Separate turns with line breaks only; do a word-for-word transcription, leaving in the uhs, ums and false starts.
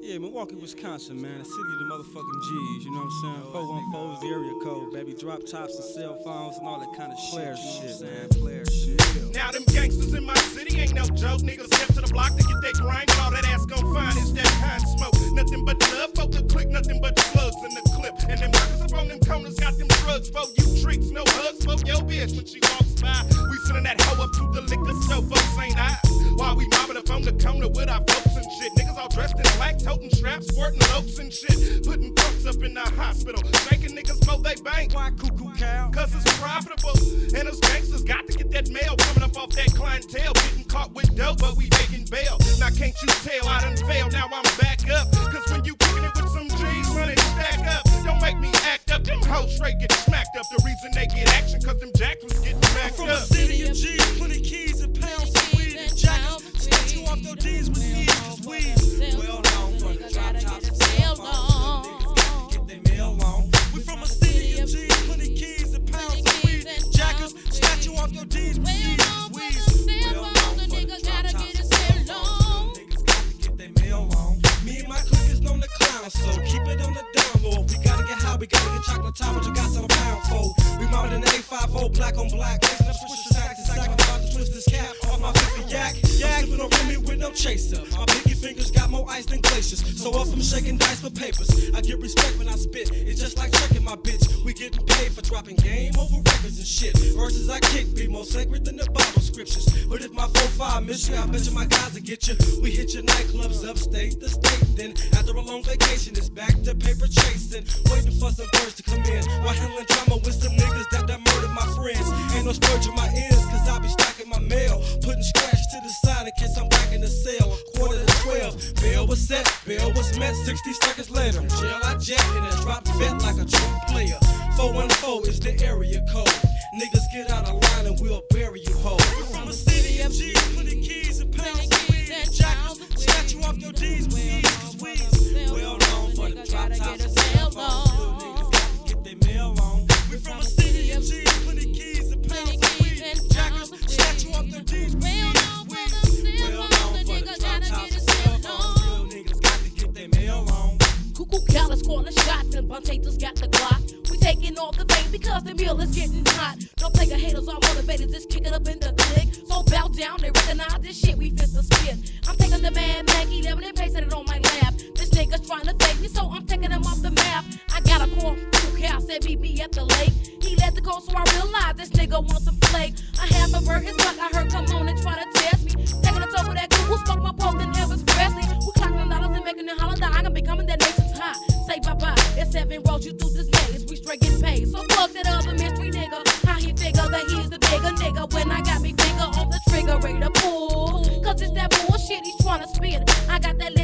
Yeah, Milwaukee, Wisconsin, man. The city of the motherfucking G's, you know what I'm saying? four one four is the area code, baby. Drop tops and cell phones and all that kind of shit. Player shit, man. Player shit.
Now them gangsters in my city ain't no joke. Niggas step to the block to get that grind, and all that ass gon' find is that kind smoke. Nothing but love, folk the click, nothing but slugs in the clip. And them workers up on them corners got them drugs for you tricks. No hugs for your bitch when she walks by. We sending that hoe up to the liquor store, folks ain't I? While we mobbing up on the corner with our folks and shit. Niggas all dressed in black, toting straps, squirting loaps and shit. Putting drugs up in the hospital. Shaking niggas before they bank.
Why cuckoo cow?
Cause it's profitable. And those gangsters got to get that mail coming up off that clientele. Getting caught with dope, but we taking bail. Now can't you tell I done failed, now I'm back up. Cause when you kicking it with some G's, money stack up. Don't make me act up, them hoes straight get smacked up. The reason they get action, cause them jacks was getting smacked
from
up.
From a city of G's, plenty keys and pounds of weed and jackets. Snatch you off your D's with ease, cause we's well known for the drop tops and cell phones. Niggas got to get their mail on. We from a city of G's, plenty keys and pounds of weed and jackets. Snatch you off your D's with ease, cause we's well known for the drop tops and cell phones. Niggas got to get their mail on. Me and my clique is known to clown, so keep it on the down low. If we gotta get high, we gotta get chocolate top, but you got some pound for. We mounted an A fifty, black on black. Let's switch the sack to sack, I'm about to twist this cap off my fifty yak. Yak, sipping on Remy with no chaser. My pinky fingers got more ice than glaciers. So off I'm shaking dice for papers. I get respect when I spit. It's just like checking my bitch. We getting paid for dropping game over records and shit. Verses I kick be more sacred than the Bible scriptures. But if my four five miss you, I bet you my guys will get you. We hit your nightclubs upstate the state. Then after a long vacation, it's back to paper chasing. Waiting for some birds to come in. While handling drama with some niggas that done murdered my friends. Ain't no splurging my ends, cause I be stacking my mail. Putting scratch to the side in case I'm back in the cell. Quarter to twelve, bail was set, bail was met. Sixty seconds later, from jail I jet and I drop vet like a true player. four one four is the area code. Niggas get out of line and we'll bury you whole. We're from a city of G's, plenty keys and pounds of weed and jackets. Snatch you off your D's with ease, cause we's well known for the drop tops and cell phones. Little niggas got to get their mail on. We're from a city of G's, plenty keys and pounds of weed and jackets. Snatch you off your D's with ease, cause we's well known for the drop tops and cell phones. Little niggas got to get their mail on.
Cuckoo Callus calling shots and Buntators got the Glock. We taking off the vein because the meal is getting hot. Don't play the haters, all motivators, just kick it up in the click. So bow down, they recognize this shit, we fit to spit. I'm taking the Mad Maggie, eleven and pasting it on my lap. This nigga's trying to fake me, so I'm taking him off the map. I got a call, Cuckoo Cal said meet me at the lake. He let the call, so I realized this nigga wants some flake. I have a bird, his buck, I heard come on and try to test me. Taking a talk with that Cuckoo, smoke my pole, then Elvis Presley. We clocking dollars and making it holiday, I'm gonna be coming that nation's high. Say bye-bye, it's seven roads, you through this maze, we straight get paid. So fuck that other mystery nigga, how he figure that he's the bigger nigga when I got me finger on the trigger, ready to pull. Cause it's that bullshit he's trying to spin. I got that